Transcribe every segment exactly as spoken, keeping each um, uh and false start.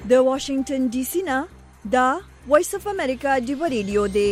د واشنگټن ډي سي نه دا وایس اف امریکا دی ریډیو دی.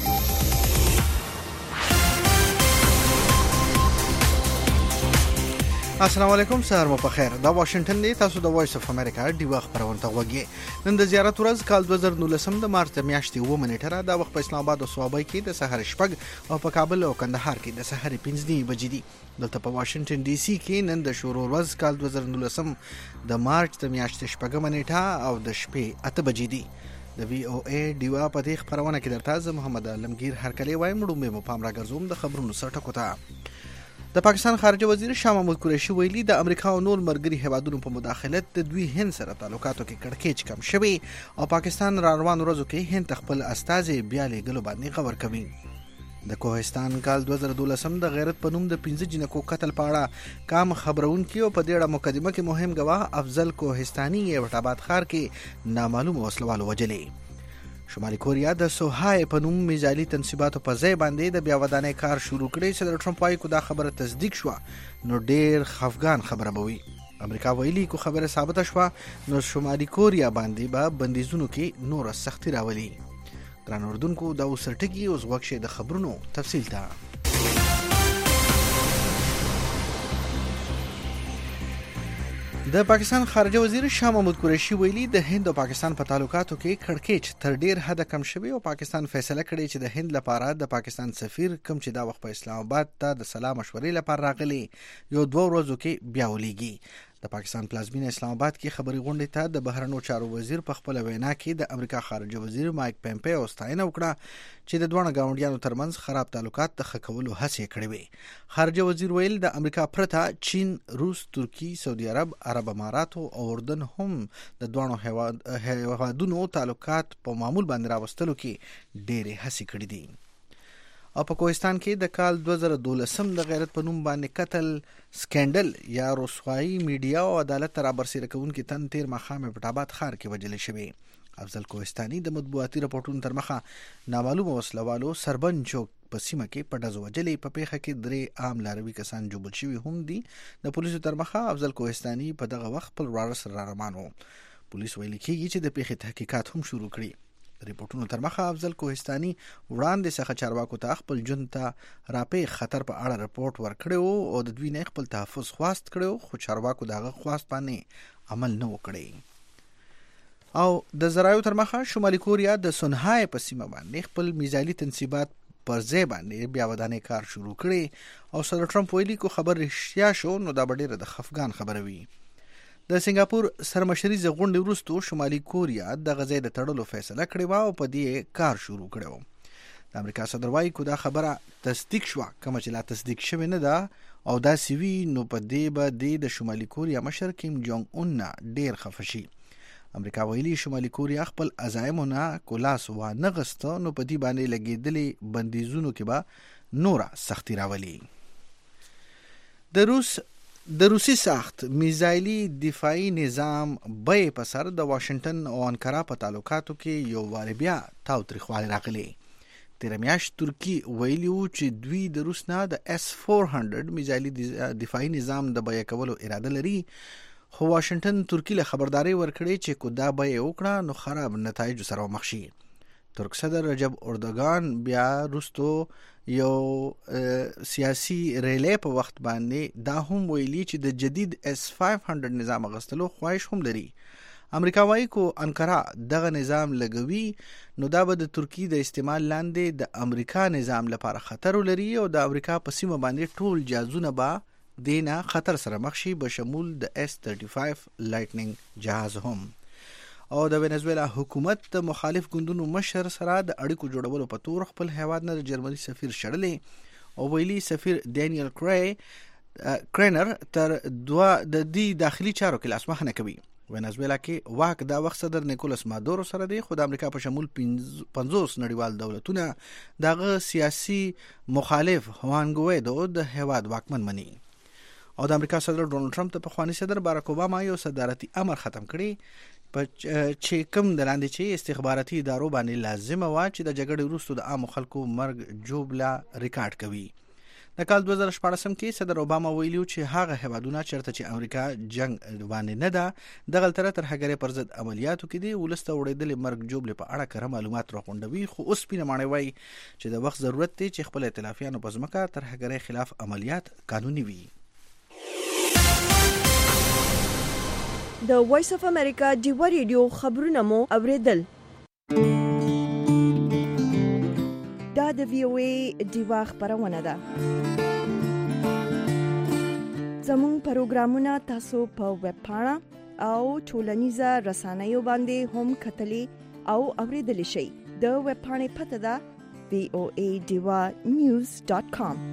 السلام علیکم، سهار مو په خیر. دا واشنگټن دی، تاسو د وایس اف امریکا دی وخت خبرونه غوږی. نن د زیارت ورځ کال دوه زره نولسم د مارچ د میاشتې اوه منټه را دا وخت په اسلام آباد او صوابۍ کې د سحر شپږ او په کابل او کندهار کې د سحر پنځه بجې دي. دلته په واشنگټن ډي سي کې نن د شروع ورځ کال دوه زره نولسم د مارچ د میاشتې شپږ منټه او د شپې اته بجې دي. د وی او ای دیوا په دې خبرونه کې درته زه محمد علمگیر هرکلی وایم. وړاندې مو پام راګرځوم د خبرونو سرټکو ته. د پاکستان خارجه وزیر شاه محمود قریشي ویلي د امریکا او نور مرګري هیوادونو په مداخلت د دوی هند سره تعلقاتو کې کړکېچ کم شوی او پاکستان را روان ورځو کې هند خپل استازي بیا لېږلو باندې خبر کوي. د کوهستان کال دوه زره دولسم د غیرت په نوم د پنځه جنکو قتل په اړه کام خبرونکي او په دې اړه مقدمه کې مهم گواه افضل کوهستاني ایوټ آباد ښار کې نامعلوم وسلوالو وجلي. شمالي کوریا د سوهای په نوم میزایلي تنصیباتو په ځای باندې د بیا ودانۍ کار شروع کړی. صدر ټرمپ وايي کو دا خبره تصدیق شوه نو ډیر خفګان خبره به وي. امریکا ویلي کو خبره ثابته شوه نو شمالي کوریا باندې به بندیزونو کې نور سختي راولي. ګران اردوونکو دا اوس ټکی اوس وخت د خبرونو تفصیل ته. د پاکستان خارجه وزیر شاه محمود قریشي ویلي د هند او پاکستان په تعلقاتو کې کړکېچ تر ډیر حد کم شوی او پاکستان فیصله کړې چې د هند لپاره د پاکستان سفیر کوم چې دا وخت په اسلام آباد ته د سلام مشورې لپاره راغلی یو دوه ورځو کې بیا ولېږي. د پاکستان پلازمینه اسلام آباد کې خبري غونډې ته د بهرنیو چارو وزیر په خپل وینا کې د امریکا خارجه وزیر مایک پمپیو ستاینه وکړه چې د دوه ګاونډیانو ترمنځ خراب تعلقات د ښه کولو هڅې کړې وي. خارجه وزیر ویل د امریکا پرته چین، روس، ترکی، سعودي عرب، عرب اماراتو او اردن هم د دوه هیوادونو تعلقات په معمول باندې راوستلو کې ډېرې هڅې کړې دي. او په کوهستان کې د کال دوه زره دولسم د غیرت په نوم باندې قتل سکینډل یا رسوایی میډیا او عدالت تر برسېره کوونکي تن تیر ماښام په آباد ښار کې وژل شوی. افضل کوهستاني د مطبوعاتي راپورټونو تر مخه نامعلومه وسلوالو سربن چوک په سیمه کې په ډزو وجلې. په پیښه کې درې عام لاروي کسان جوړ شوي هم دي. د پولیسو تر مخه افضل کوهستاني په دغه وخت خپل وراره سره را روان و. پولیس ویلي کېږي چې د پیښې تحقیقات هم شروع کړي. ریپورتونو تر مخه افضل کوهستاني وړاندې څخه چارواکو ته خپل ژوند ته راپې خطر په اړه رپورت ورکړی او د دوی نه خپل تحفظ خواست کړی خو چارواکو دغه خواست باندې عمل نه وکړي. او د زرایو تر مخه شمالي کوریا د سونهای په سیمه باندې خپل میزایلي تنصیبات پر ځای باندې بیا ودانۍ کار شروع کړي او صدر ټرمپ ویلي کو خبر رښتیا شو نو دا به ډیره د خفګان خبره وي. د سنگاپور سرمشریزه غونډې وروسته شمالي کوریا د غزې د تړلو فیصله کړې و او په دې کار شروع کړو. د امریکا صدر وايي کو دا خبره تصدیق شوه کوم چې لا تصدیق شوی نه ده او دا سیوی نو په دې به د شمالي کوریا مشر کیم جونګ اون نه ډیر خفه شي. امریکا ویلي شمالي کوریا خپل عزایمونه کولاس و نه غسته نو په دې باندې لګېدلې بندیزونو کې به نور سختي راولي. د روس د روسي ساخت میزایلي دفاعي نظام به په سر د واشنگټن او انکارا په تعلقاتو کې یو وار بیا تاوتریخوالی راغلی. تیر میاشت ترکی ویلی و چې دوی د روس نه د اس چهارصد میزایلي دفاعي نظام د بیه کولو اراده لري خو واشنگټن ترکی له خبرداري ورکړي چې کو دا بیه وکړه نو خراب نتایج سره مخ شي. ترک صدر رجب اردوغان بیا روستو یو سیاسي ریلی په وخت باندې دا هم ویلي چې د جدید اس پنځه سوه نظام غستلو خواهش هم لري. امریکا وايي کو انکارا دغه نظام لګوي نو دا به د ترکی د استعمال لاندې د امریکا نظام لپاره خطر لري او د امریکا په سیمه باندې ټول جهازونه به دینه خطر سره مخ شي بشمول د اس پنځه پنځه لایټنینګ جهاز هم. او د وینزویلا حکومت د مخالف ګوندونو مشر سره د اړیکو جوړولو په تور خپل هیواد نه د جرمني سفیر شړلې او ویلي سفیر ډینیل کرای کرینر تر دوه د دې داخلي چارو کې لاسوهنه کوي. وینزویلا کې واک دا وخت صدر نیکولاس مادورو سره دی خو د امریکا په شمول پنځوس نړیوال دولتونه دغه سیاسي مخالف هوان ګویدو د هیواد واکمن مني. او د امریکا صدر ډونالد ټرمپ ته پخوانی صدر باراک اوباما یو صدارتي امر ختم کړی په چې کوم د لاندې چې استخباراتي ادارو باندې لازمه و چې د جګړې وروسته د عام خلکو مرګ جوړه ریکارډ کوي. د کال دوه زره شپاړسم کې صدر اوباما ویلي چې هغه هیوادونه چیرته چې امریکا جنگ باندې نه ده د غلطره ترهګرۍ پر ضد عملیاتو کې دي ولسته وړېدلې مرګ جوړې په اړه کره معلومات راغونډوي، خو اوس پیلمانه وایي چې د وخت ضرورت دی چې خپل ائتلافیانو په ځمکه ترهګرۍ خلاف عملیات قانوني وي. د وایس اف امریکا ډیوا ریډیو خبرونه مو اوریدل. دا د وی او ای ډیوا خبرونه ده. زموږ پروګرامونه تاسو په ویب پاڼه او ټولنیزه رسنیو باندې هم کتلی او اوریدلی شئ. د ویب پاڼې پته ده وی او ای ډیوا نیوز ډاټ کام.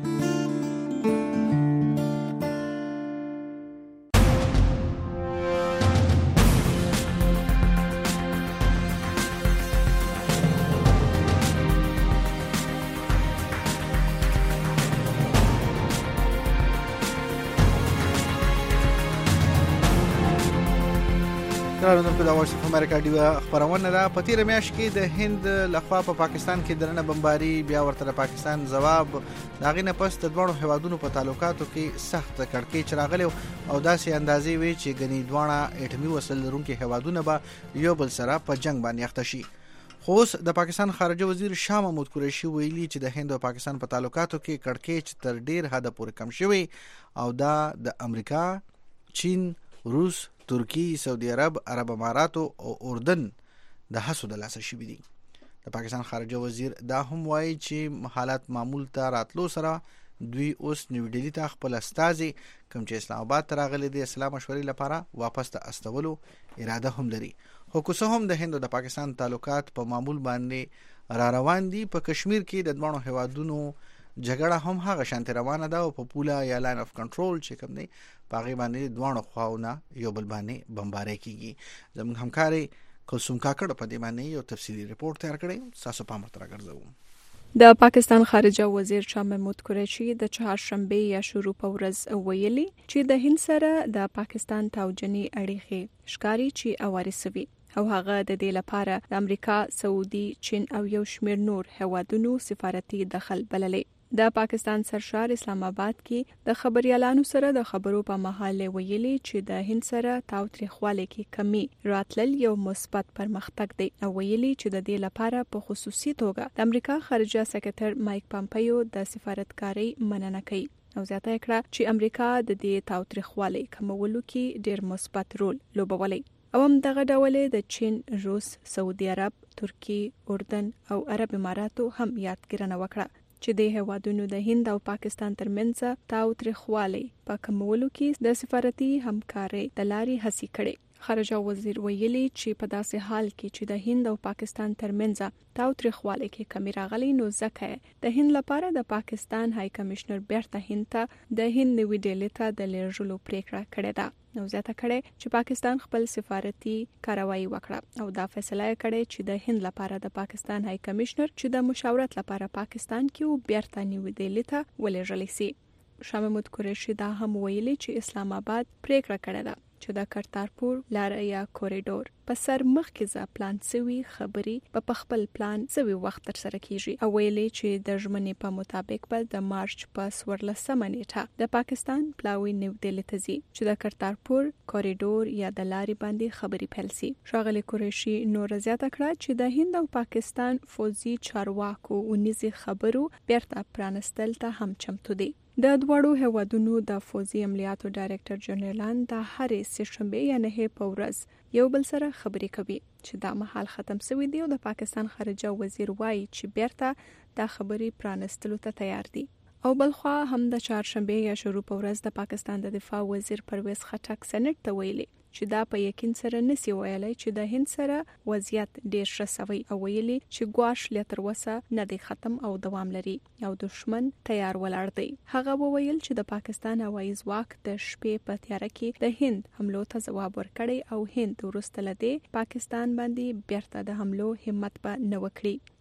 راځو د وایس اف امریکا ډیوا خبرونه ده. په تیر میاشت کې د هند لخوا په پاکستان کې درنه بمباري بیا ورته د پاکستان جواب داغې نه پس د دوه هیوادونو په تعلقاتو کې سخت کړکېچ راغلی او داسې اندازې وی چې غني دوه اټومي وسل لرونکي هیوادونه به یو بل سره په جنگ باندې اخته شي. خو د پاکستان خارجه وزیر شاه محمود قریشي ویلي چې د هند او پاکستان په تعلقاتو کې کړکېچ تر ډیر حد پورې کم شوی او دا د امریکا، چین، روس، ترکی، سعودي عرب، عرب اماراتو او اردن د حسو د لاسه شوي دي. د پاکستان خارجه وزیر دا هم وایي چې حالات معمول ته راتلو سره دوی اوس نیو ډیلی ته خپل استازي کوم چې اسلام آباد ته راغلي دي اسلام مشورې لپاره واپس ته استولو اراده هم لري. خو که څه هم د هند او د پاکستان تعلقات په معمول باندې را روان دي، په کشمیر کې د دوه هیوادونو جګړه هم هغه شانت روانه ده او په پوله یا لاین اف کنټرول چې کوم دی پاغي باندې دوه خواونه یو بل باندې بمباري کیږي. زموږ همکاري کلثوم کاکړ په دې باندې یو تفصیلی ریپورت تیار کړی، تاسو په امر تر راګرځو. د پاکستان خارجه وزیر شاه محمود قریشي د چهارشنبه یا شروع په ورځ ویلي چې د هند سره د پاکستان توجنی اړیخي ښکاری چې اوارسوي او هغه د دې لپاره د امریکا، سعودي، چین او یو شمېر نور هیوادونو سفارتي دخل بللی. د پاکستان سرشار اسلام آباد کې د خبريالانو سره د خبرو په مهال ویلي چې د هند سره تاوتریخواله کې کمی راتلل یو مثبت پرمختګ دی او ویلي چې د دې لپاره په خصوصي توګه د امریکا خارجه سکرټر مایک پامپیو د سفارتکاري مننه کوي او زیاته کړه چې امریکا د دې تاوتریخواله کمولو کې ډېر مثبت رول لوبولی او هم دغه ډول د چین، روس، سعودي عرب، ترکی، اردن او عرب اماراتو هم یادګیرنه وکړه چې د هیوادونو د هند او پاکستان ترمنځ تاوتریخوالی په کمولو کې د سفارتي همکارۍ د لارې هڅې کړې. خارجه وزیر ویلي چې په داسې حال کې چې د هند او پاکستان ترمنځ تاوتریخوالی کې کمی راغلی نو ځکه د هند لپاره د پاکستان های کمشنر بیرته هند ته د هند نیوی ډیلی ته د لیږلو پریکړه کړې ده او زیاته کړې چې پاکستان خپل سفارتي کاروایی وکړه او دا فیصله کړې چې د هند لپاره د پاکستان های کمشنر چې د مشاورت لپاره پاکستان کې او بیرته نیوی ډیلی ته ولېږل شي. شاه محمود قریشي دا هم ویلي چې اسلام آباد پریکړه کړې ده چې د کرتارپور لار یا کوریډور په سر مخکې ځا پلان سوي خبري په خپل پلان سوي وخت تر سره کیږي او ویلي چې د ژمنې په مطابق به د مارچ په څوارلسمه نیټه د پاکستان پلاوی نیو ډیلی ته ځي چې د کرتارپور کوریډور یا د لارې باندې خبري پیل شي. ښاغلي قریشي نور زیاته کړه چې د هند او پاکستان فوزي چارواکو ونیزي خبرو بیرته پرانستل ته هم چمتو دي. د دوړو هیوادونو د فوزي عملیاتو ډایریکټر جنرالان د هرې سهشنبه یا نه په ورځ یو بل سره خبرې کوي چې دا مهال ختم شوی دی او د پاکستان خارجه وزیر وایي چې بیرته دا خبرې پرانستلو ته تیار دي. او بلخوا هم د چهارشنبه یا شروع په ورځ د پاکستان د دفاع وزیر پرویز خټک سنټ ته ویلي چې دا په یقین سره نسی ویلای چې د هند سره وضعیت ډیر ښه شوی او ویلي چې ګواښ لا تر اوسه نه دی ختم او دوام لري او دشمن تیار ولاړ دی. هغه وویل چې د پاکستان هوایي ځواک د شپې په تیاره کې د هند حملو ته ځواب ورکړی او هند وروسته له دې پاکستان باندې بیرته د حملو همت به نه وکړي.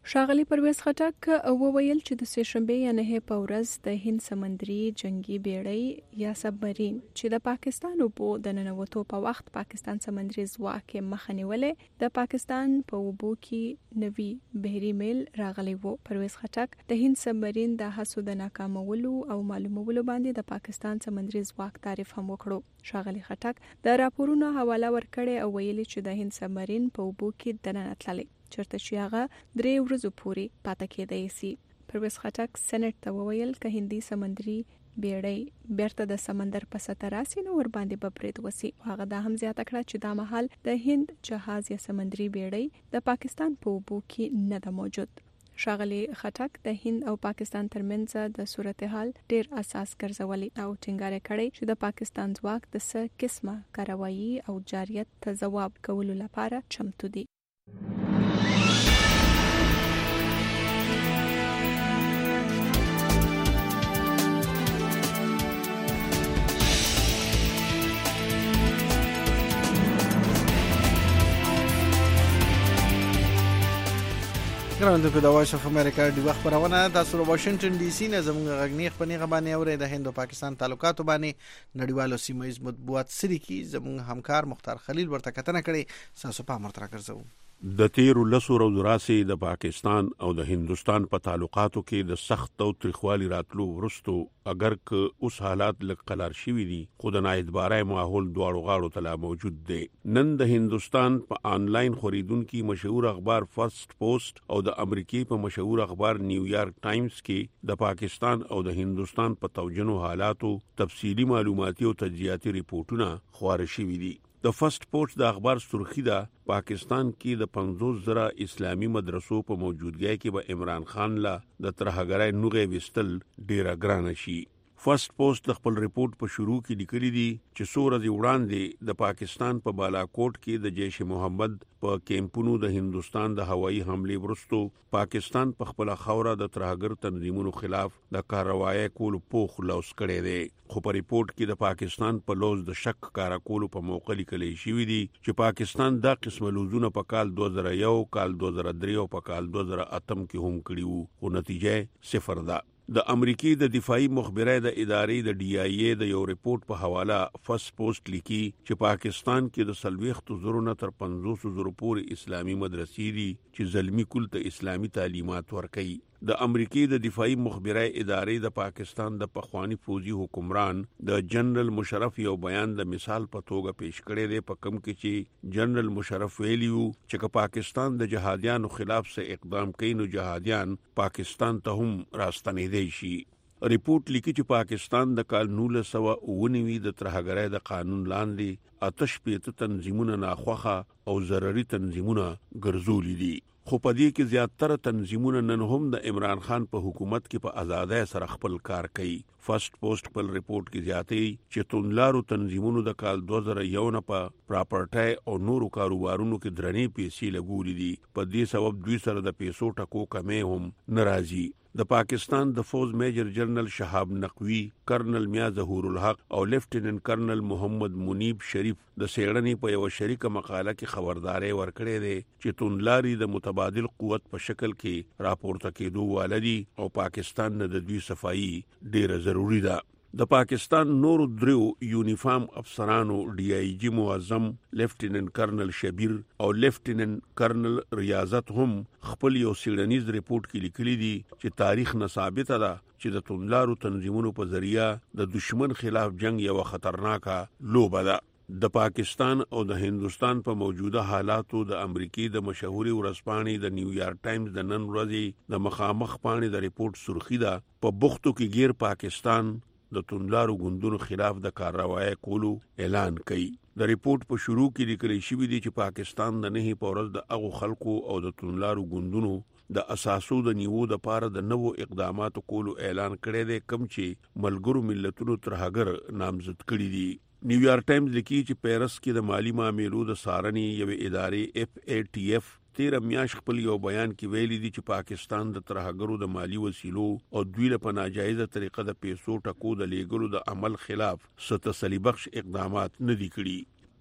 ښاغلي پرویز خټک وویل چې د سهشنبه یا نه په ورځ د هند سمندري جنگي بیړۍ یا سبمرین چې د پاکستان اوبو د ننوتو په وخت پاکستان سمندري ځواک مخه نیولې د پاکستان په اوبو کې نوي بحري میل راغلی وو. پرویز خټک د هند سمندرین د هڅو د ناکامولو او معلومولو باندې د پاکستان سمندري ځواک تعریف هم وکړو. ښاغلي خټک د راپورونو حواله ورکړې او ویلي چې د هند سمندرین په اوبو کې دننه تللی چرته چې هغه درې ورځې پورې پاتې کېدای شي. پرویز خټک سېنات ته وویل که هندي سمندري بیړۍ بیرته د سمندر په سطح راسي نو ور باندې به برید وسی. هغه دا هم زیاته کړه چې دا مهال د هند جهاز یا سمندري بیړۍ د پاکستان په اوبو کې نه ده موجود. ښاغلي خټک د هند او پاکستان ترمنځ د صورتحال ډیر اساس ګرځولي او ټینګار کړی چې د پاکستان ځواک د څه قسمه کاروایی او جاریت ته ځواب کولو لپاره چمتو دي. ګرانو په دواش اف امریکا دی وخت پرونه تاسو له واشنگټن ډي سي نه زموږ غږنی خبرونه غبانې اوري د هند او پاکستان تعلقاتو باندې نړیوالو سیمایي مطبوعات سری کی زموږ همکار مختار خلیل ورته کتنه کړي تاسو په امر تر راګرځو. د تیر لسو ورځو راځي د پاکستان او د هندستان په تعلقاتو کې د سخت او تریخوالي راتلو ورستو اگر که اوس حالات لږ قلار شوي دي خو د نااعتبارۍ ماحول دواړو غاړو ته لا موجود دی. نن د هندستان په آنلاین خریدونکو مشهور اخبار فرست پوسټ او د امریکای په مشهور اخبار نیویارک ټایمز کې د پاکستان او د هندستان په توجنو حالاتو تفصیلی معلوماتي او تجزیاتي ریپورتونه خپاره شوي دي. د فرست پوسټ د اخبار سرخی ده پاکستان کې د پنځوس زره اسلامي مدرسو په موجودګۍ کې به عمران خان لا د ترهګرای نوغه وستل ډیره ګرانه شي. فرست پوسټ د خپل ریپورت په شروع کې لیکلي دي چې څو ورځې وړاندې د پاکستان په بالاکوټ کې د جیش محمد په کیمپونو د هندستان د هوایي حمله ورستو پاکستان په خپل خوره د ترهګر تنظیمونو خلاف د کاروایی کول پوخ لوس کړي دي. خو په ریپورت کې د پاکستان په لوز د شک کارا کولو په موقع لیکلي شوی دي چې پاکستان دا قسم لوزونه په کال دوه زره یو کال دوه زره درې او په کال دوه زره اته کې هم کړي وو خو نتیجه صفر ده. د امریکای د دفاعي مخبره د ادارې د ډي آی ای د یو ریپورت په حواله فرست پوسټ لیکي چې پاکستان کې د سلويخت زرو نه تر پنځوس زرو پورې اسلامي مدرسې دي چې زلمی کول ته اسلامي تعلیمات ورکوي. د امریکای د دفاعي مخبره ادارې د پاکستان د پخوانی فوجي حکمران د جنرال مشرف یو بیان د مثال په توګه پیش کړی دی په کم کې چې جنرال مشرف ویلیو چې پاکستان د جهادیانو خلاف څه اقدام کوي نو جهادیان پاکستان ته هم راستنیدي شي. ریپورت لیکي چې پاکستان د کال نولس سوه اوه نوي د ترهګرۍ د قانون لاندې آتش پیته تنظیمونه ناخوخه او ضرري تنظیمونه ګرځولي دي. خو په دې کې زیاتره تنظیمونه نن هم د عمران خان په حکومت کې په آزادۍ سره خپل کار کوي. فرست پوسټ په ریپورت کې زیاتې چې توندلارو تنظیمونو د کال دوه زره یو نه په پراپرټي او نورو کاروبارونو کې درنې پیسې لګولې دي. په دې سبب دوی سره د پیسو ټکو کمې هم ناراضي. د پاکستان د فوج میجر جنرال شهاب نقوی، کرنل میا ظهور الحق او لیفټیننټ کرنل محمد منیب شریف د سیړنې په یو شریکه مقاله کې خبرداري ورکړې ده چې توندلاري د متبادل قوت په شکل کې راپورته کېدو والدي او پاکستان نه د دوی صفائی ډیره ضروری ده. د پاکستان نور دریو یونیفارم افسرانو ډي آی جی معظم لیفټیننټ کرنل شبیر او لیفټیننټ کرنل ریاضت هم خپل یو سیړنیز ریپورت کې لیکلي دي چې تاریخ نه ثابت ده چې د توندلارو تنظیمونو په ذریعہ د دشمن خلاف جنگ یو خطرناکه لوبه ده. د پاکستان او د هندستان په موجوده حالاتو د امریکای د مشهوري ورځپاڼې د نیویارک ټایمز د نن ورځې د مخامخ پاڼې د ریپورت سرخی ده په بوختو کې غیر پاکستان د توندلارو ګوندونو خلاف د کارروایی کولو اعلان کړي. د ریپورت په شروع کې لیکل شوی دی چې پاکستان د نه پورز د هغو خلکو او د توندلارو ګوندونو د اساسو د نیوو د پاره د نوو اقداماتو کولو اعلان کړی دی کم چې ملګرو ملتونو ترهګر نامزد کړي دي. نیویارک ټایمز لیکي چې پیرس کې د مالی معاملو د سارنې یو ادارې اف ای ټی اف تیر میاش خپل یو بیان کې ویلي دي چې پاکستان د ترهګرو د مالی وسیلو او دوی له ناجایزه طریقه د پیسو ټکو د لیګلو د عمل خلاف ست تسلی بخش اقدامات نه دي کړي.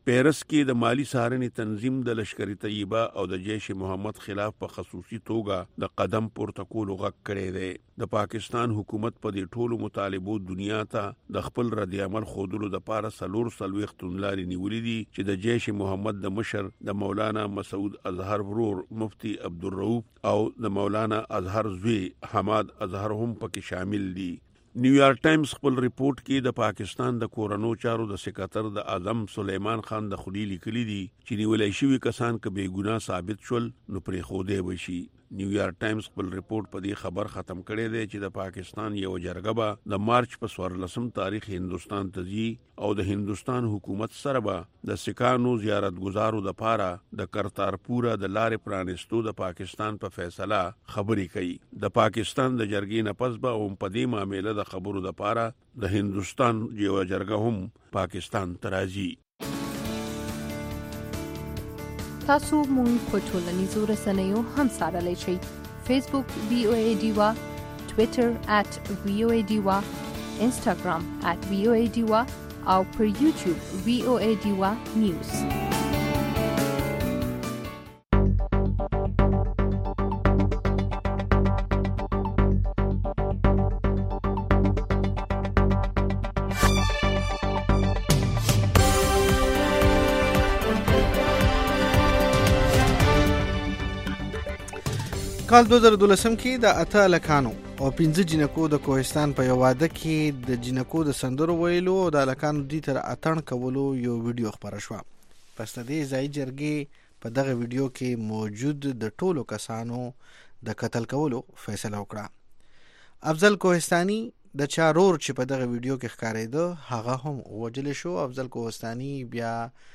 پیرس کې د مالی څارنې تنظیم د لشکري طیبه او د جیش محمد خلاف په خصوصي توګه د قدم پورته کولو غږ کړی دی. د پاکستان حکومت په دې ټولو مطالبو دنیا ته د خپل رد عمل ښودلو دپاره څلور څلوېښت توندلارې نیولې دي چې د جیش محمد د مشر د مولانا مسعود اظهر ورور مفتی عبدالرؤوف او د مولانا اظهر زوی حماد اظهر هم پکې شامل دي. نیویارک ټایمز خپل ریپورت کې د پاکستان د کورونو چارو د سکرټر د اعظم سلیمان خان د خولي لیکلي دي چې نیولای شوي کسان که بې ګناه ثابت شول نو پرې خودي وشي. نیویارک ټایمز خپل ریپورت په دې خبر ختم کړی دی چې د پاکستان یو جرګه به د مارچ په څوارلسم تاریخ هندستان ته ځي او د هندستان حکومت سره به د سکانو زیارت گزارو د پاره د کرتارپور د لارې پرانستو د پاکستان په فیصله خبرې کوي. د پاکستان د جرګې نه پس به هم په دې معاملې د خبرو د پاره د هندستان یو جرګه هم پاکستان ته راځي. تاسو مونږ په ټولنیزو رسنیو هم څارلی شئ. فیسبوک وی او ای ډیوا، ټویټر ات وی او ای ډیوا، انسټاګرام ات وی او ای ډیوا او پر یوټیوب وی او ای ډیوا نیوز. کال دوه زره دولسم کې د اته هلکانو او پنځه جنکو د کوهستان په یو واده کې د جنکو د سندرو ویلو او د هلکانو دوی تر اتڼ کولو یو ویډیو خپره شوه. پس د دې ځایي جرګې په دغه ویډیو کې موجود د ټولو کسانو د قتل کولو فیصله وکړه. افضل کوهستاني د چا رور چې په دغه ویډیو کې ښکارېده هغه هم ووژل شو. افضل کوهستاني بیا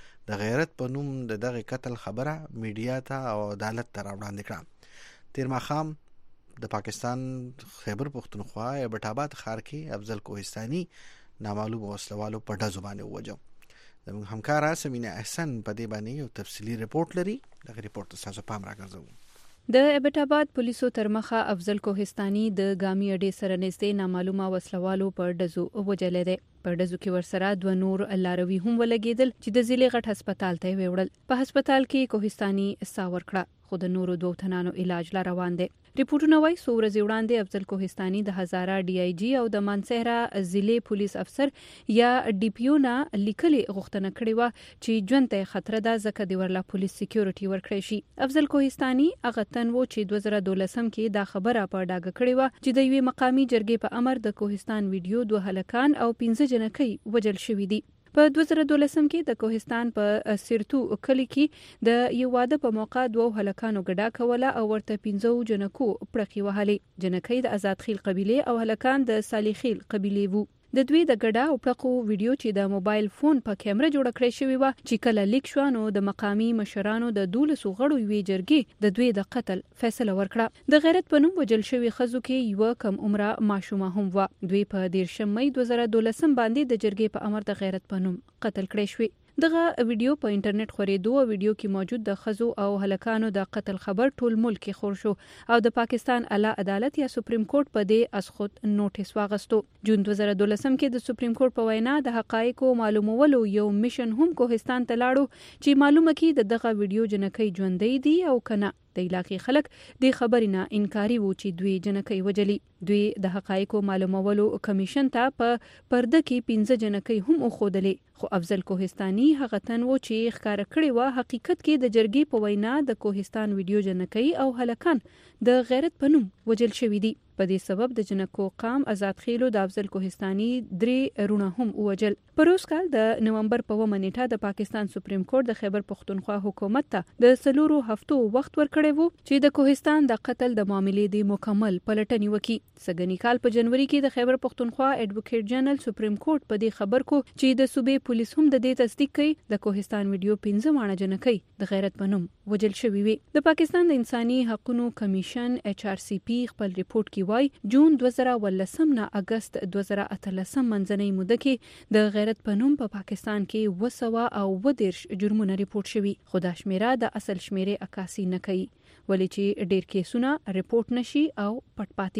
د غیرت په نوم د دغه قتل خبره میډیا ته او عدالت ته راوړاندې کړه. تیر ماښام د پاکستان خیبر پختونخوا ایبټ آباد ښار کې افضل کوهستاني نامعلوم وسلوالو په ډزو باندې ووژه. زموږ همکاره سمینه احسن په دې باندې یو تفصیلي رپورټ لري. دغه رپورټ ته تاسو پام راګرځوو. د ایبټ آباد پولیسو تر مخه افضل کوهستاني د ګامي اډې سره نږدې نامعلومه وسلوالو په ډزو ووژلی دی. په ډزو کې ورسره دوه نور لاروي هم ولګېدل چې د ضلع غټ هسپتال ته یې وړل. په هسپتال کې کوهستاني ساه ورکړه خو د نورو دوو تنانو علاج لا روان دی. ریپورټونه وایي څو ورځې وړاندې افضل کوهستاني د هزاره ډي آی جي او د مانسهره ضلع پولیس افسر یا ډي پی او نه لیکلې غوښتنه کړې وه چې ژوند ته خطر ده ځکه د ورلا پولیس سکیورټي ورکړی شي. افضل کوهستاني هغه تن و چې دوه زره دولسم کې دا خبره په ډاګه کړې وه چې د یوې مقامي جرګې په امر د کوهستان ویډیو دوه هلکان او پنځه جنکۍ وژل شوي دي. په دوه زره دولسم کې د کوهستان په سیرتو کلی کې د یو واده په موقع دوه هلکانو ګډا کوله او ورته پنځه جنکو پړقې وهلې. جنکۍ د آزاد خیل قبیلې او هلکان د صالح خیل قبیلې وو. د دوی د ګډا او پړقو ویډیو چې د موبایل فون په کیمره جوړه کړې شوې وه چې کله لیک شوه نو د مقامي مشرانو د دولسو غړو یوې جرګې د دوی د قتل فیصله ورکړه. د غیرت په نوم وژل شوي ښځو کې یوه کم عمره ماشومه هم وه. دوی په دېرشم مۍ دوه زره دولسم باندې د جرګې په امر د غیرت په نوم قتل کړی شوې. دغه ویډیو په انټرنیټ خورېدو او ویډیو کې موجود د ښځو او هلکانو د قتل خبر ټول ملک کې خور شو او د پاکستان اعلی عدالت یا سپریم کورټ په دې از خود نوټیس واغستو. جون دوه زره دولسم کې د سپریم کورټ په وینا د حقایقو معلومولو یو میشن هم کوهستان ته لاړو چې معلومه کړي د دغه ویډیو جنکۍ ژوندۍ دي او کنه. د علاقې خلک د خبرې نه انکاري وو چې دوی جنکۍ وجلي. دوی د حقایقو معلومولو کمیشن ته په پرده کې پنځه جنکۍ هم وښودلې خو افضل کوهستاني هغه تن و چې ښکاره کړې وه حقیقت کې د جرګې په وینا د کوهستان ویډیو جنکۍ او هلکان د غیرت په نوم وژل شوي دي. په دې سبب د جنکو قام آزاد خیلو د افضل کوهستاني درې رونه هم ووژل. په روز کال د نومبر په اوومه نیټه د پاکستان سپریم کورټ د خیبر پختونخوا حکومت ته د څلورو هفتو وخت ورکړی وو چې د کوهستان د قتل د معاملې د مکمل پلټنې وکړي. سږني کال په جنوري کې د خیبر پختونخوا ایډوکیټ جنرال سپریم کورټ په دې خبر کو چې د صوبې پولیس هم د دې تصدیق کوي د کوهستان ویډیو پنځه ماڼه جنکۍ د غیرت په نوم وژل شوي وي. د پاکستان د انساني حقوقو کمیشن ایچ آر سی پی خپل ریپورت کې وایي جون دوه زره ولسم نه اگست دوه زره اتلسم منځنۍ موده کې د غیرت په نوم په پاکستان کې اوه سوه او اوه دېرش جرمونه ریپورت شوي خو دا شمیره د اصل شمیرې عکاسي نه کوي ولې چې ډېر کیسونه ریپورت نشي او پټ پاتې شي.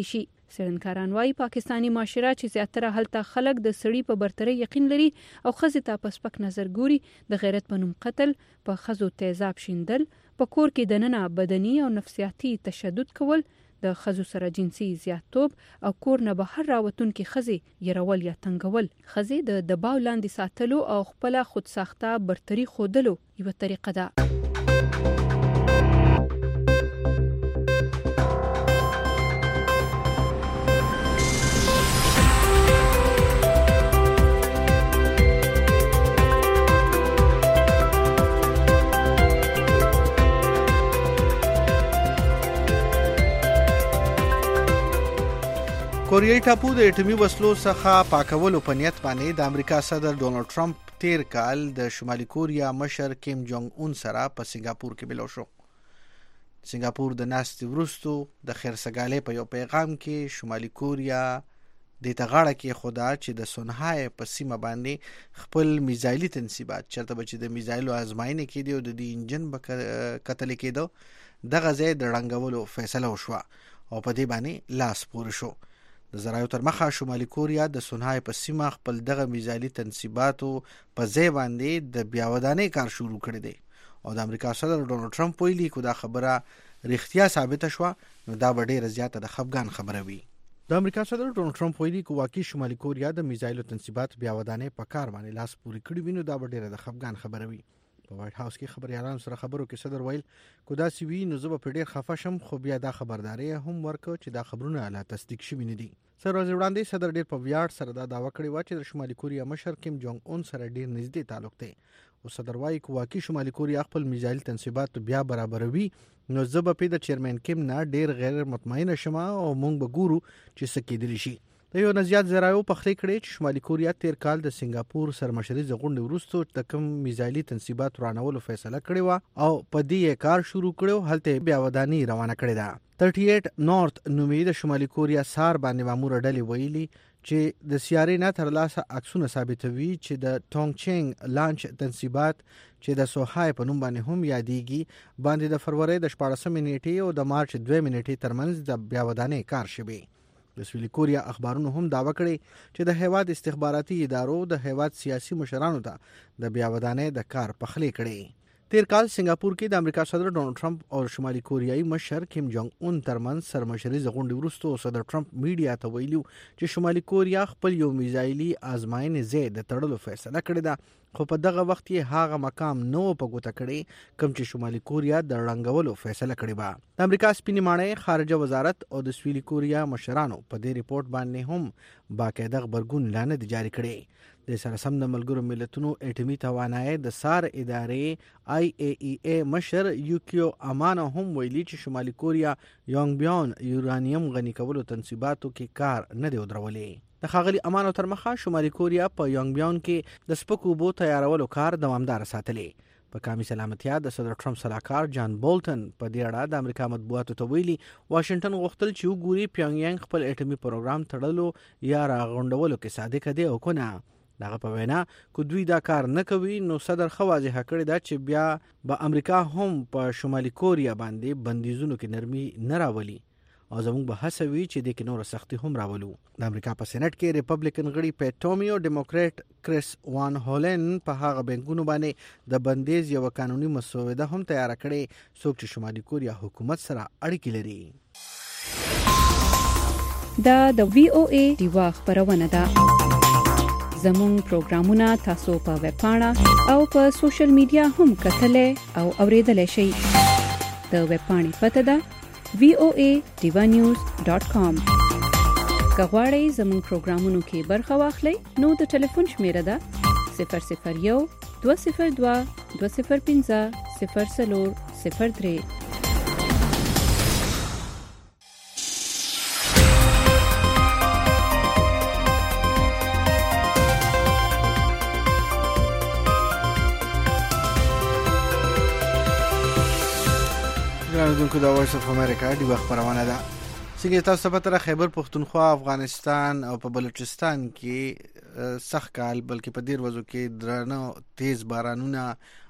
سرنکاران وايي پاکستانی معاشره چې زیاتره هلته خلک د سړي په برتري یقین لري او ښځې ته په سپک نظر ګوري، د غیرت په نوم قتل، په ښځو تیزاب شیندل، په کور کې دننه بدني او نفسیاتي تشدد کول، د ښځو سره جنسي زیاتوب او کور نه بهر راوتونکي ښځې یرول یا تنګول، ښځې د دباو لاندې ساتلو او خپله خودساخته برتري ښودلو یوه طریقه ده. کوریايي ټاپو د اټومي وسلو څخه پاکولو په نیت باندې د امریکا صدر ډونالد ټرمپ تیر کال د شمالي کوریا مشر کیم جونګ اون سره په سنگاپور کې ملو شو. سنگاپور د ناستې وروستو د خیرسګالۍ په یو پیغام کې شمالي کوریا د تغاړه کې خدا چې د سونهای په سیمه باندې خپل میزایلي تنصیبات چرته بچي د میزایلو ازماینه کې دی او د دې انجن به قتل کېدو د غزې د رنګولو فیصله وشوه او په دې باندې لاس پور شو. د زراعو تر مخه شمالي کوریا د سونهای په سیمه خپل دغه میزایلي تنصیباتو په ځای باندې د بیاودانۍ کار شروع کړی دی او د امریکا صدر ډونالد ټرمپ ویلي کو دا خبره رښتیا ثابته شوه نو دا به ډیره زیاته د خفګان خبره وي. د امریکا صدر ډونالد ټرمپ ویلي کو واقعي شمالي کوریا د میزایلو تنصیبات بیاودانۍ په کار باندې لاس پورې کړی وي نو دا به ډیره د خفګان خبره وي. په وایټ هاوس کې خبريالانو سره خبرو کې صدر ویل کو دا سی وی نو زه په ډیر خفه شم خو بیا دا خبرداري هم ورکو چې دا خبرونه لا تصدیق شوي نه دي. سر ورځ وړاندې صدر ډیر په ویاړ سره دا داوا کړی و چې د شمالي کوریا مشر کیم جونګ اون سره ډیر نږدې تعلق دی او صدر وايي کو واقعي شمالي کوریا خپل میزایل تنصیبات بیا برابروي نو زه به په د چیرمن کیم نه ډیر غیر مطمئن شم او مونږ به ګورو چې څه کېدلی شي. د یو نزيات زرايو په خلی کړي چې شمالي کوریا تیر کال د سنگاپور سرمشري زغونډ وروستو د کم میزایلي تنصیبات رانولو فیصله کړې و او په دې کار شروع کړو هلته بیا ودانی روانه کړې ده. اړتالیس نورث نومې د شمالي کوریا سار باندې مامور ډلې ویلي چې د سیارې نه تر لاسه عکسونه ثابتوي چې د ټونګ چینګ لانچ تنصیبات چې د سوهای په نوم باندې هم یادېږي باندې د فروری د شپاړسمې نیټې او د مارچ دوه نیټې ترمنځ د بیا ودانی کار شوی. د سویلي کوریا اخبارونو هم داوا کړی چې د هیواد استخباراتي ادارو د هیواد سیاسي مشرانو ته د بیا ودانۍ د کار پخلی کړي. تیر کال سنگاپور کې د امریکا صدر ډونالد ټرمپ او شمالي کوریایي مشر کیم جونګ اون ترمنځ سرمشري زغونډې وروسته صدر ټرمپ میډیا ته ویلو چې شمالي کوریا خپل یو میزایلي ازمایښت ځای د تړلو فیصله کړې ده خو په دغه وخت کې هغه مقام نو په ګوته کړي کوم چې شمالي کوریا د رنګولو فیصله کړې و. د امریکا سپینې ماڼۍ خارجه وزارت او د سویلي کوریا مشرانو په دې ریپورت باندې هم باقاعده خبرګون اعلان جاری کړي. د سره سم د ملګرو ملتونو اټومي توانایي د سار ادارې آی ای ای ای مشر یوکیو امانو هم ویلي چې شمالي کوریا یونګ بیان یورانیم غني کولو تنصیباتو کې کار نه دی ودرولې. د خاغلی امانو تر مخه شمالي کوریا په یونګ بیان کې د سپکو بو تیارولو کار دوامدار ساتلې. په کامي سلامتیا د صدر ټرمپ سلاکار جان بولټن په دې اړه د امریکا مطبوعاتو ته ویلي واشنگټن غوښتل چې وګوري پیونګ خپل اټومي پروګرام تړلو یا راغونډولو کې صادق دی او کنه. دغه په وینا کو دوی دا کار نه کوي نو صدر خواځه کړی دا چې بیا به امریکا هم په شمالي کوریا باندې بندیزونو کې نرمي نه راولي او زموږ به هڅوي چې د کینور سختي هم راولو. د امریکا په سېنات کې ریپبلیکن غړي پیټومی او ډیموکرات کریس وان هولن په هغه بنګونو باندې د بندیز یو قانوني مسوده هم تیار کړي څوک چې شمالي کوریا حکومت سره اړیکې لري. دا د وی او ای دیوا خبرونه ده. زمون پروګرامونه تاسو په ویب پاڼه او په سوشل میډیا هم کتلای او اوریدلای شئ. د ویب پاڼې پته ده وی او ای دیوا نیوز ډاٹ کام. که غواړئ زمون پروګرامونو کې برخه واخلئ نو د ټلیفون شمیره ده صفر صفر یو دوه صفر دوه دوه صفر پنځه صفر څلور صفر درې. دونکو د وایس اف امریکا دی وخت پروانه ده. څنګه تاسو په تر خیبر پختونخوا افغانستان او په بلوچستان کې سخت کال بلکې په ډیر وځو کې درنه تیز بارانونه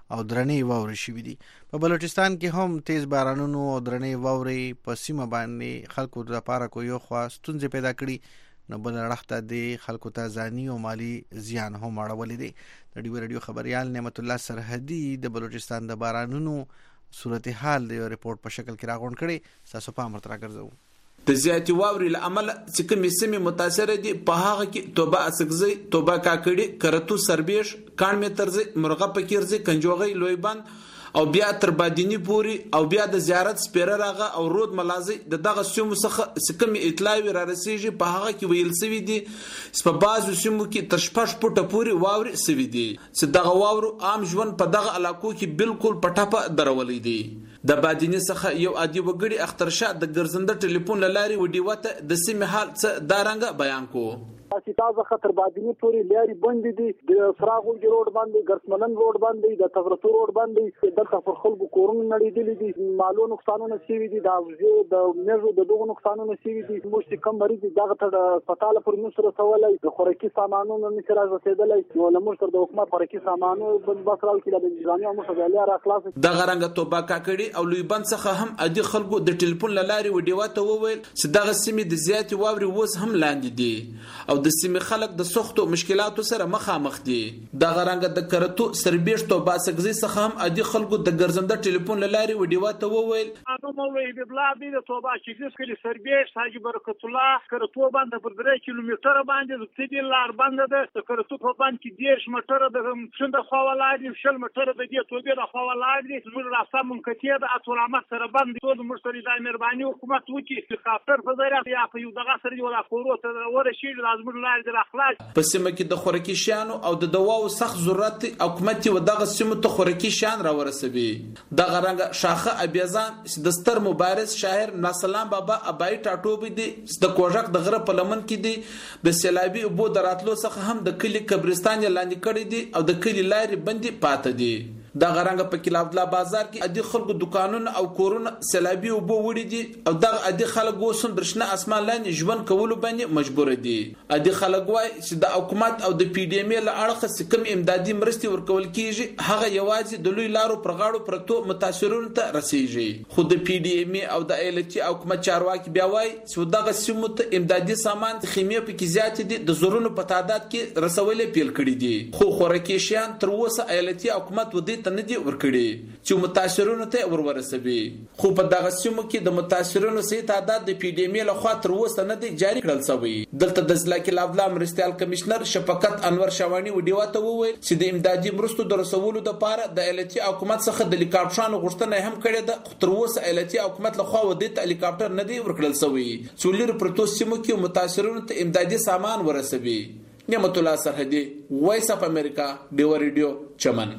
او درنې واورې شوې دي. په بلوچستان کې هم تیز بارانونو او درنې واورې په سیمه باندې خلکو لپاره کو یو خوا ستونزې پیدا کړي، نو بل اړخ ته د خلکو ته ځاني او مالی زیان هم اړولی دی. د ډیو رادیو خبریال نعمت الله سرحدي د بلوچستان د بارانونو صورتحال د ریپورت په شکل کې راغونډ کړي. تاسو پام ورته راګرځو. د زیاتې واورې له امله چې کومې سیمې متاثره دي په هغه کې توبه اسکزی، توبه کاکړي، کرتو سربیش، کان میترزی، مرغه پکیرزی، کنجوغی، لویبند او بیا تر بادینی پوری او بیا د زیارت سپیره راغه او رود ملازی د دغه سیمو څخه کوم اطلاع را رسیږي په هغه کې ویل سوي دي په بعضو سیمو کې تر شپږ فوټه پورې واورې سوي دي چې دغه واورو عام ژوند په دغه علاقو کې بالکل په ټاپه درولې دي. د بادینی څخه یو عادي وګړي اخترشاه د ګرځنده ټلیفون لاري وډیوته د سیمې حال څه دارنګ بیان کو. تازه خطر بادینی پوری لاري بندې دي، د سراغونجي روډ باندې، ګرسمنن روډ باندې، د تغرتو روډ باندې دلته پر خلکو کورونه نړیدلې دي، مالو نقصانونه شوي دي، د اوزې د میژو د دغو نقصانونه شوي دي. موږ چې کوم مریض دغه ته د هسپتال پر نشر رسولی، د خوراکي سامانونو نشي رارسېدلی، نو له موږ سره د حکومت خوراکي سامانو بندوبست راوکړي د نظامي او موږ بیا را خلاص. دغه رنګه توبه کاکړي او لویبند څخه هم عادي خلکو د ټلیفون لاري وډیوته وویل چې دغه سیمې د زیاتې واورې اوس هم لاندې دي او د سیمې خلک د سختو مشکلاتو سره مخامخ دي. دغه رنګ د کرتو سربیش توبه سګزي څخه هم عادي خلکو د ګرځنده ټلیفون لاري وډیوته وویل. اته مولوی بلاد دی د توبه شګزي کلی سربیش حاجی برکت الله کرتو باندې پر درې کیلومتر باندې د تدې لار باندې د کرتو په باندې کې ډیر مټر د څنډه خو ولادي شل مټر د دې توبه د خو ولادي موږ راسه مونږ د اټولامه سره باندې ټول مشتری د مهرباني حکومت وکي چې خاطر په ذریعہ یا په یو دغه سره ولا کورو ته ورشي لازم لار د اخلاص په سیمه کې د خوراکي شیانو او د دواو سخت ضرورت حکومت و دغه سیمه ته خوراکي شیان را ورسوي. دغه رنګ شاخه ابيزان د ستر مبارز شاعر ناسلام بابا ابای ټاټوبي دي د کوژک د غره په لمن کې دي د سیلابي ابو دراتلو څخه هم د کلی قبرستان لاندې کړي دي او د کلی لاري بندي پاتې دي. دغه رنګ په کلاب الله بازار کې ادي خلکو دکانونه او کورونه سیلابي وبو وړي دي او دغه ادي خلک وسم برښنا اسمان لاندې ژوند کولو باندې مجبور دي. ادي خلک وای چې د حکومت او د پی ډی ام له اړخه کوم امدادي مرستي ورکول کیږي هغه یوازې د لوی لارو پر غاړو پرتو متاثرون ته رسیږي. خو د پی ډی ام او د ایالتي حکومت چارواکي بیا وای چې دغه سیمو ته امدادي سامان خیمه په کې زیات دي د زورونو په تعداد کې رسولې پیل کړي دي. خو خوراکي شیان تر اوسه ایالتي حکومت ودی ته نه دي ورکړي چې متاثرونو ته ورورسوي. خو په دغه سیمو کې د متاثرونو سي تعداد د پی ډی ام له خوا تر اوسه نه دي جاری کړل شوی. دلته د ضلع کې لابلا مرستيال کمشنر شفقت انور شوانی وډیواته وویل چې د امدادي مرستو د رسولو لپاره د ایالتي حکومت څخه د هلیکاپټرانو غوښتنه هم کړې ده، خو تر اوسه ایالتي حکومت له خوا ودی ته هلیکاپټر نه دی ورکړل شوی چې لري پروتو سیمو کې متاثرونو ته امدادي سامان ورسوي. نعمت الله سرحدي، وایس اف امریکا، ډیو ریډیو چمن.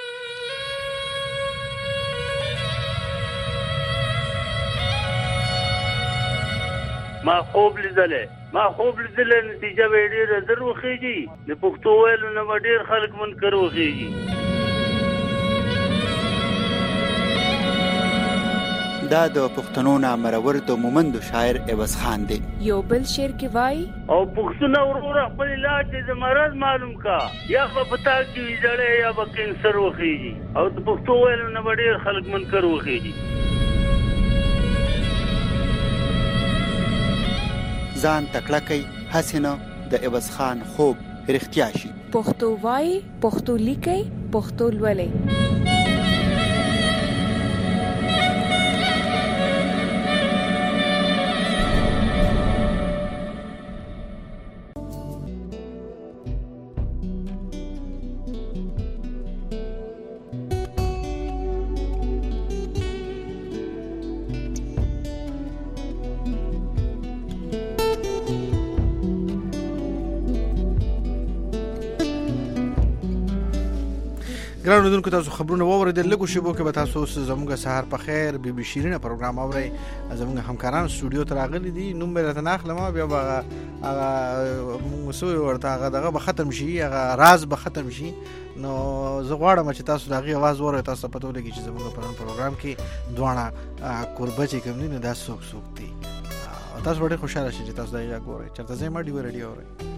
ما خوب لیدلې ما خوب لیدلې نتیجه به ډېره زر وخیږي د پښتو ویلو نه ډېر خلک منکر وخیږي. دا د پښتنو نامرور د مومند شاعر عوض خان دی. یو بل شعر کې وای او پښتون ورور خپل علاج د مرض معلوم کا یا په پتا کې ویځړې یا به کینسر وخیږي او د پښتو ویلو نه ډېر خلک منکر وخیږي. ځان تکړه کوي حسینه د عوض خان خوب رښتیا شي. پښتو وای، پښتو لیکي، پښتو لولي. ګرانو دونکو تاسو خبرونه واوریدل، لږ شیبو کې به تاسو زموږ سهار په خیر بي بي شیرینه پروګرام اورئ. زموږ همکاران سټوډیو ته راغلي دي، نوم به راته ناخلم بیا به هغه موږ ورته هغه دغه به ختم شي، هغه راز به ختم شي. نو زه غواړم چې تاسو د هغې اواز واورئ، تاسو ته پته ولګي چې زموږ په پروګرام کې دواړه کوربه چې کوم دي نو دا څوک څوک دي. تاسو به ډېر خوشحاله شئ چې تاسو دا غږ واورئ. چېرته ځئ ما ډیو ریډیو اورئ.